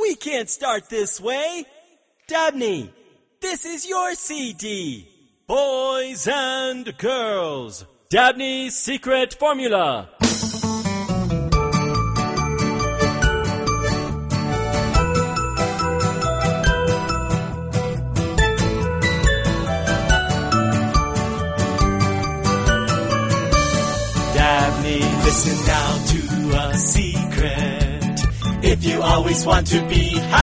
We can't start this way. Dabney, this is your CD. Boys and girls, Dabney's secret formula. Dabney, listen now to a secret. If you always want to be